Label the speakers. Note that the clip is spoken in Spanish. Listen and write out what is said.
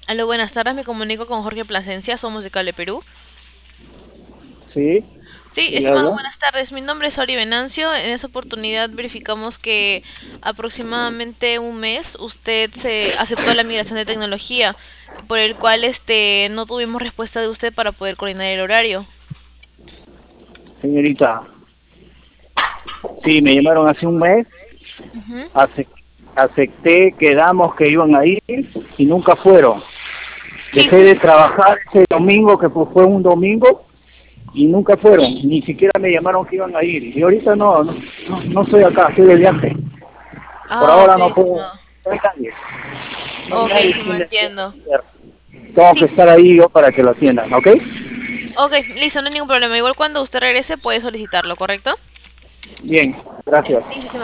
Speaker 1: Aló, buenas tardes, me comunico con Jorge Plasencia, somos de Cable Perú.
Speaker 2: Sí,
Speaker 1: Sí,
Speaker 2: sí,
Speaker 1: estimado,
Speaker 2: habla.
Speaker 1: buenas tardes, mi nombre es Ori Venancio. En esta oportunidad verificamos que aproximadamente un mes usted se aceptó la migración de tecnología, por el cual no tuvimos respuesta de usted para poder coordinar el horario.
Speaker 2: Señorita, sí, me llamaron hace un mes,
Speaker 1: Ujú.
Speaker 2: ace- acepté, quedamos que iban a ir y nunca fueron.
Speaker 1: Sí,
Speaker 2: Dejé de trabajar ese domingo, que fue un domingo, y nunca fueron, ni siquiera me llamaron que iban a ir. Y ahorita no estoy acá, estoy de viaje. Por
Speaker 1: ah, ok,
Speaker 2: ahora no puedo,
Speaker 1: estimado.
Speaker 2: no hay nadie, no hay
Speaker 1: Ok,
Speaker 2: nadie
Speaker 1: sí,
Speaker 2: quien
Speaker 1: me
Speaker 2: me pueda
Speaker 1: entiendo.
Speaker 2: atender. Tengo que
Speaker 1: Sí,
Speaker 2: estar ahí yo para que lo atiendan, ¿ok?
Speaker 1: ok, listo, no hay ningún problema. Igual cuando usted regrese puede solicitarlo, ¿correcto?
Speaker 2: Bien, gracias.
Speaker 1: Listo, estimado.